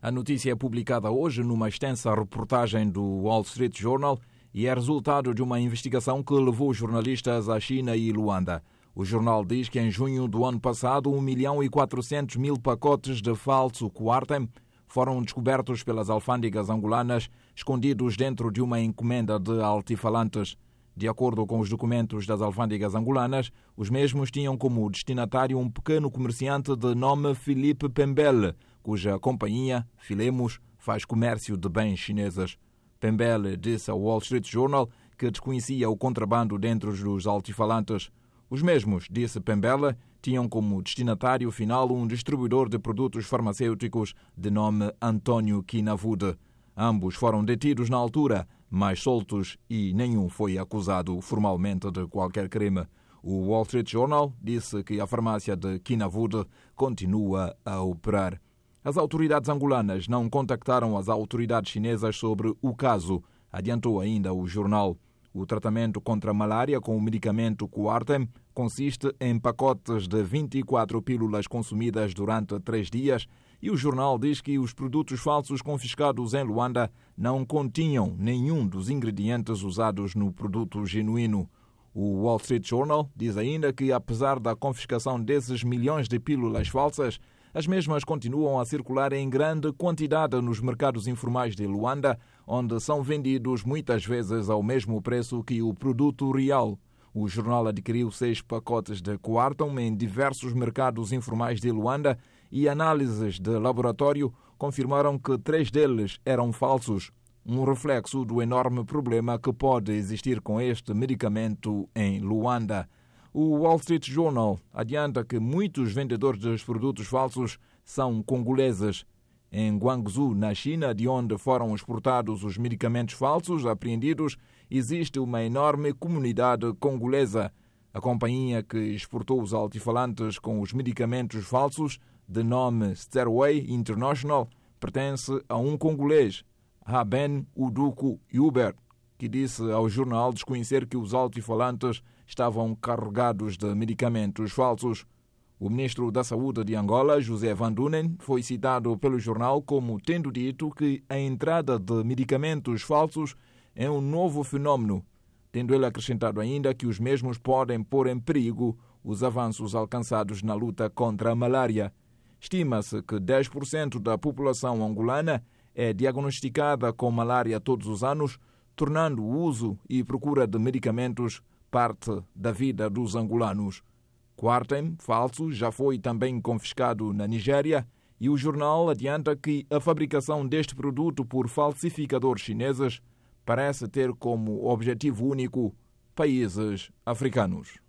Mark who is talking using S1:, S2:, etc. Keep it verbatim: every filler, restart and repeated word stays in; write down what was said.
S1: A notícia é publicada hoje numa extensa reportagem do Wall Street Journal e é resultado de uma investigação que levou os jornalistas à China e Luanda. O jornal diz que em junho do ano passado, um milhão e quatrocentos mil pacotes de falso Coartem foram descobertos pelas alfândegas angolanas, escondidos dentro de uma encomenda de altifalantes. De acordo com os documentos das alfândegas angolanas, os mesmos tinham como destinatário um pequeno comerciante de nome Felipe Pembele, cuja companhia, Filemos, faz comércio de bens chineses. Pembele disse ao Wall Street Journal que desconhecia o contrabando dentro dos altifalantes. Os mesmos, disse Pembele, tinham como destinatário final um distribuidor de produtos farmacêuticos de nome Antônio Kinavude. Ambos foram detidos na altura, mas soltos, e nenhum foi acusado formalmente de qualquer crime. O Wall Street Journal disse que a farmácia de Kinavude continua a operar. As autoridades angolanas não contactaram as autoridades chinesas sobre o caso, adiantou ainda o jornal. O tratamento contra a malária com o medicamento Coartem consiste em pacotes de vinte e quatro pílulas consumidas durante três dias e o jornal diz que os produtos falsos confiscados em Luanda não continham nenhum dos ingredientes usados no produto genuíno. O Wall Street Journal diz ainda que, apesar da confiscação desses milhões de pílulas falsas, as mesmas continuam a circular em grande quantidade nos mercados informais de Luanda, onde são vendidos muitas vezes ao mesmo preço que o produto real. O jornal adquiriu seis pacotes de Coartem em diversos mercados informais de Luanda e análises de laboratório confirmaram que três deles eram falsos, um reflexo do enorme problema que pode existir com este medicamento em Luanda. O Wall Street Journal adianta que muitos vendedores dos produtos falsos são congoleses. Em Guangzhou, na China, de onde foram exportados os medicamentos falsos apreendidos, existe uma enorme comunidade congolesa. A companhia que exportou os altifalantes com os medicamentos falsos, de nome Stairway International, pertence a um congolês, Haben Uduku Hubert, que disse ao jornal desconhecer que os altifalantes estavam carregados de medicamentos falsos. O ministro da Saúde de Angola, José Van Dunen, foi citado pelo jornal como tendo dito que a entrada de medicamentos falsos é um novo fenómeno, tendo ele acrescentado ainda que os mesmos podem pôr em perigo os avanços alcançados na luta contra a malária. Estima-se que dez por cento da população angolana é diagnosticada com malária todos os anos, tornando o uso e procura de medicamentos parte da vida dos angolanos. Coartem falso já foi também confiscado na Nigéria e o jornal adianta que a fabricação deste produto por falsificadores chineses parece ter como objetivo único países africanos.